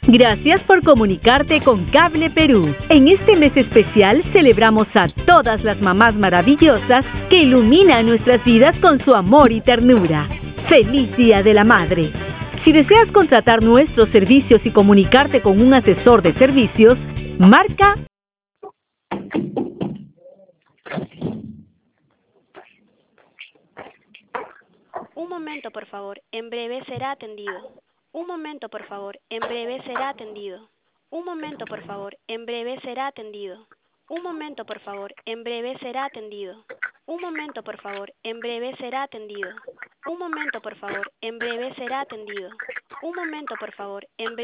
Gracias por comunicarte con Cable Perú. En este mes especial celebramos a todas las mamás maravillosas que iluminan nuestras vidas con su amor y ternura. ¡Feliz Día de la Madre! Si deseas contratar nuestros servicios y comunicarte con un asesor de servicios, marca. Un momento, por favor. En breve será atendido. Un momento, por favor. En breve será atendido. Un momento, por favor. En breve será atendido. Un momento, por favor. En breve será atendido. Un momento, por favor. En breve será atendido. Un momento, por favor. En breve será atendido. Un momento, por favor. En breve